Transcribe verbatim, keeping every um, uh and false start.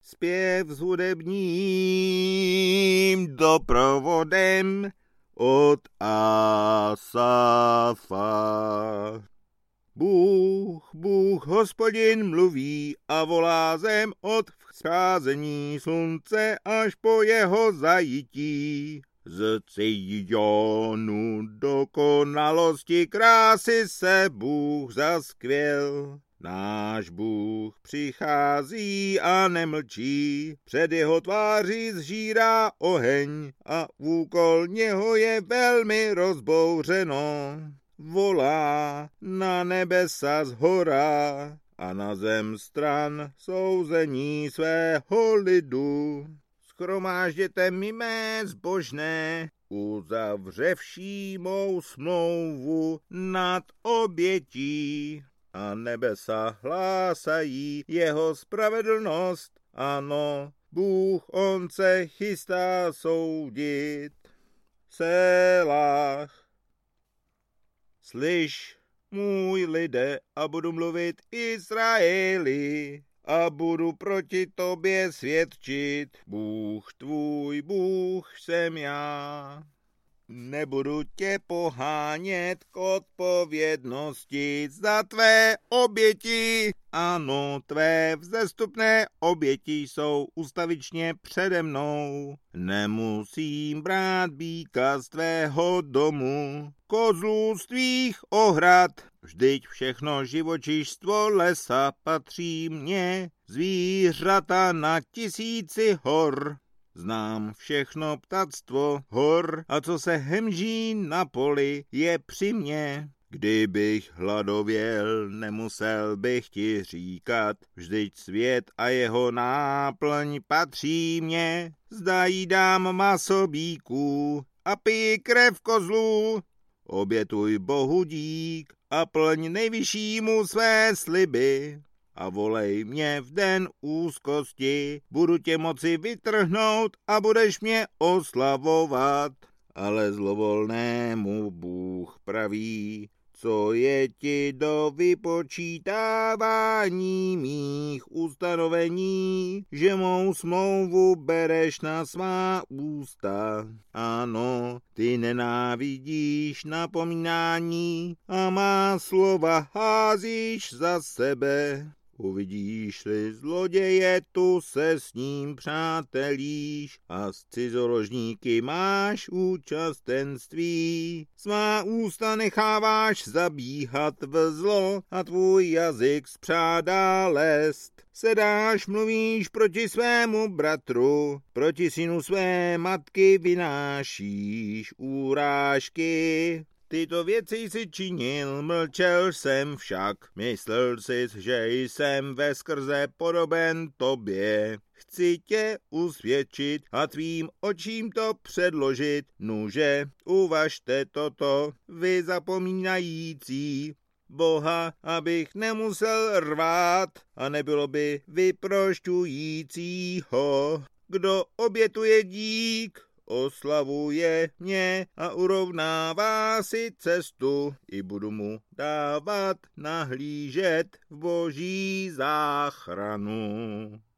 zpěv s hudebním doprovodem od Asafa. Bůh, Bůh, Hospodin mluví a volá zem od vzcházení slunce až po jeho zajití. Z Cijonu dokonalosti krásy se Bůh zaskvěl. Náš Bůh přichází a nemlčí, před jeho tváří zžírá oheň a úkol něho je velmi rozbouřeno. Volá na nebesa zhora a na zem stran souzení svého lidu. Schromážděte mi mé zbožné, uzavřevší mou smlouvu nad obětí. A nebesa hlásají jeho spravedlnost, ano, Bůh on se chystá soudit. Selách. Slyš, můj lidé, a budu mluvit Izraeli, a budu proti tobě svědčit. Bůh tvůj, Bůh jsem já. Nebudu tě pohánět k odpovědnosti za tvé oběti. Ano, tvé vzestupné oběti jsou ustavičně přede mnou. Nemusím brát býka z tvého domu, kozlů z tvých ohrad. Vždyť všechno živočištvo lesa patří mně, zvířata na tisíci hor. Znám všechno ptactvo hor a co se hemží na poli je při mně. Kdybych hladověl, nemusel bych ti říkat, vždyť svět a jeho náplň patří mně. Zda jí dám maso býků a pij krev kozlů, obětuj Bohu dík a plň nejvyššímu své sliby. A volej mě v den úzkosti, budu tě moci vytrhnout a budeš mě oslavovat. Ale zlovolnému Bůh praví, co je ti do vypočítávání mých ustanovení, že mou smlouvu bereš na svá ústa. Ano, ty nenávidíš napomínání a má slova házíš za sebe. Uvidíš-li zloděje, tu se s ním přátelíš a s cizoložníky máš účastenství. Svá ústa necháváš zabíhat v zlo a tvůj jazyk spřádá lest. Sedáš, mluvíš proti svému bratru, proti synu své matky vynášíš úrážky. Tyto věci jsi činil, mlčel jsem však, myslel jsi, že jsem veskrze podoben tobě. Chci tě usvědčit a tvým očím to předložit, nuže, uvažte toto, vy zapomínající. Boha, abych nemusel rvát a nebylo by vyprošťujícího. Kdo obětuje dík, oslavuje mě a urovnává si cestu, i budu mu dávat nahlížet v Boží záchranu.